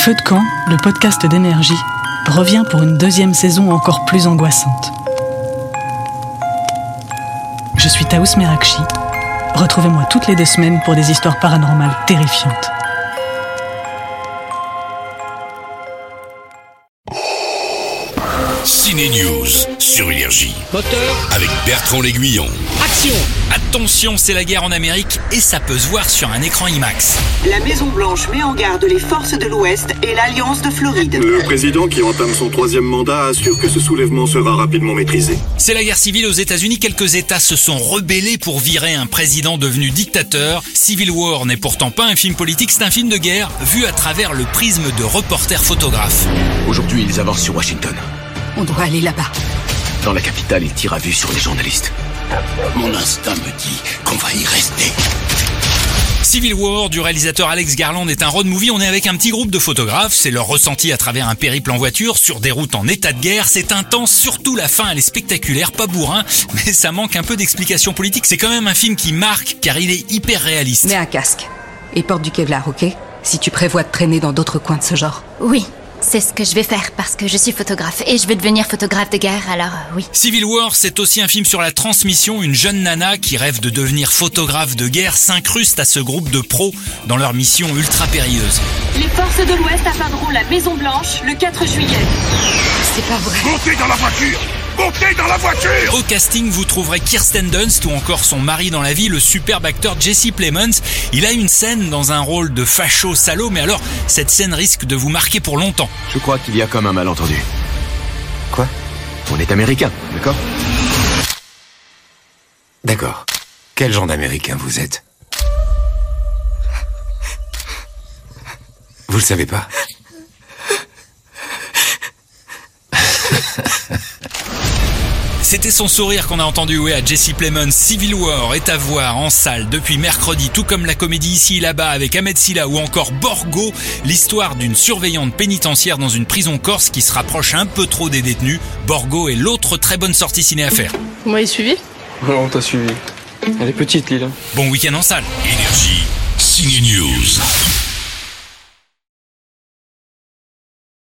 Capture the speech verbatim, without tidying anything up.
Feu de camp, le podcast d'Énergie, revient pour une deuxième saison encore plus angoissante. Je suis Taous Merakchi. Retrouvez-moi toutes les deux semaines pour des histoires paranormales terrifiantes. Ciné News sur Énergie. Moteur. Avec Bertrand L'Aiguillon. Action. Attention, c'est la guerre en Amérique et ça peut se voir sur un écran IMAX. La Maison-Blanche met en garde les forces de l'Ouest et l'Alliance de Floride. Le président qui entame son troisième mandat assure que ce soulèvement sera rapidement maîtrisé. C'est la guerre civile aux États-Unis. Quelques États se sont rebellés pour virer un président devenu dictateur. Civil War n'est pourtant pas un film politique, c'est un film de guerre vu à travers le prisme de reporters photographes. Aujourd'hui, ils avancent sur Washington. On doit aller là-bas. Dans la capitale, ils tirent à vue sur les journalistes. Mon instinct me dit qu'on va y rester. Civil War du réalisateur Alex Garland est un road movie. On est avec un petit groupe de photographes. C'est leur ressenti à travers un périple en voiture sur des routes en état de guerre. C'est intense, surtout la fin, elle est spectaculaire, pas bourrin, mais ça manque un peu d'explication politique. C'est quand même un film qui marque car il est hyper réaliste. Mets un casque et porte du Kevlar, ok ? Si tu prévois de traîner dans d'autres coins de ce genre. Oui. C'est ce que je vais faire parce que je suis photographe et je veux devenir photographe de guerre, alors euh, oui. Civil War, c'est aussi un film sur la transmission. Une jeune nana qui rêve de devenir photographe de guerre s'incruste à ce groupe de pros dans leur mission ultra périlleuse. Les forces de l'Ouest atteindront la Maison-Blanche le quatre juillet. C'est pas vrai. Montez dans la voiture! Montez dans la voiture! Au casting, vous trouverez Kirsten Dunst ou encore son mari dans la vie, le superbe acteur Jesse Plemons. Il a une scène dans un rôle de facho salaud, mais alors, cette scène risque de vous marquer pour longtemps. Je crois qu'il y a comme un malentendu. Quoi ? On est américain, d'accord ? D'accord. Quel genre d'américain vous êtes ? Vous le savez pas ? C'était son sourire qu'on a entendu ouais, à Jesse Plemons. Civil War est à voir en salle depuis mercredi, tout comme la comédie Ici et là-bas avec Ahmed Silla ou encore Borgo, l'histoire d'une surveillante pénitentiaire dans une prison corse qui se rapproche un peu trop des détenus. Borgo est l'autre très bonne sortie ciné à faire. Vous m'avez suivi ? Ouais, on t'a suivi. Elle est petite, Lille. Bon week-end en salle. Énergie, Ciné News.